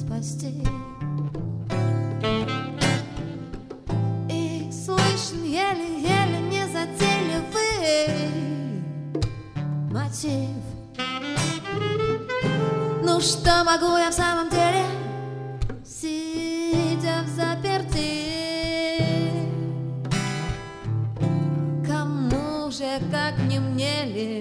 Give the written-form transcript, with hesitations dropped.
спасти. И слышен еле-еле незатейливый мотив. Ну что могу я в самом деле, сидя взаперти? Кому же, как не мне ли,